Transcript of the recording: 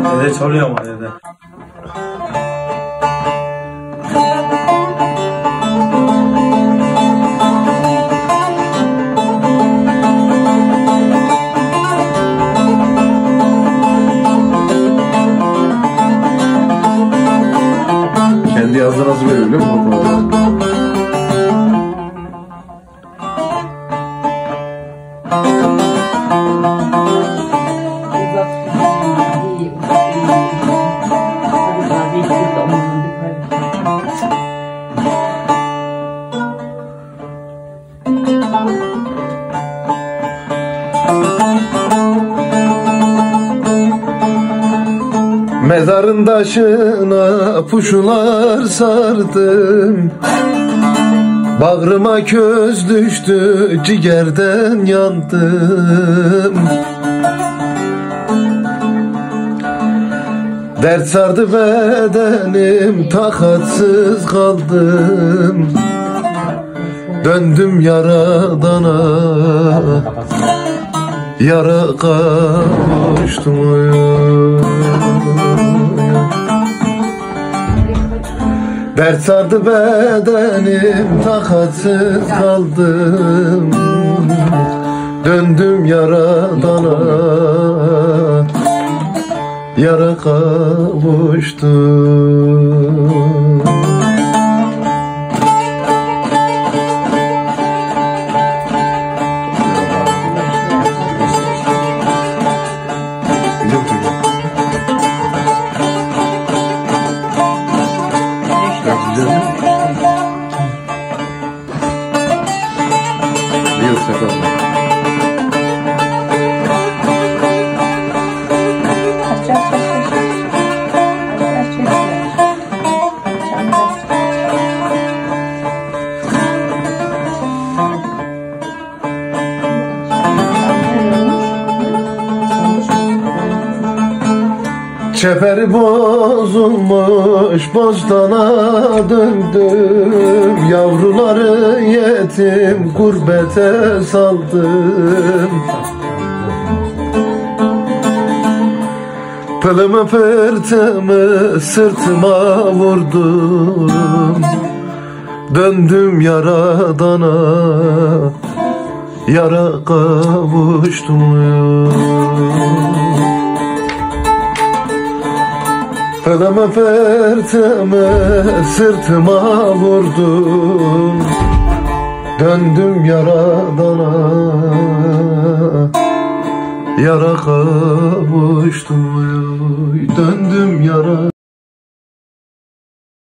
Dede çalıyor ama dede. Kendi yazdı nasıl böyle biliyor musun? Mezarın taşına puşular sardım, bağrıma köz düştü, ciğerden yandım. Dert sardı bedenim, takatsız kaldım. Döndüm yaradana, yara kavuştum. Dert sardı bedenim, takatsız kaldım. Döndüm yaradana, yara kavuştum. Çeperi bozulmuş bostana döndüm, yavruları yetim gurbete saldım. Pılımı pırtımı sırtıma vurdum, döndüm yaradana, yara kavuştum. Pılımı pırtımı sırtıma vurdum, döndüm yaradana, yara kavuştum. Döndüm yara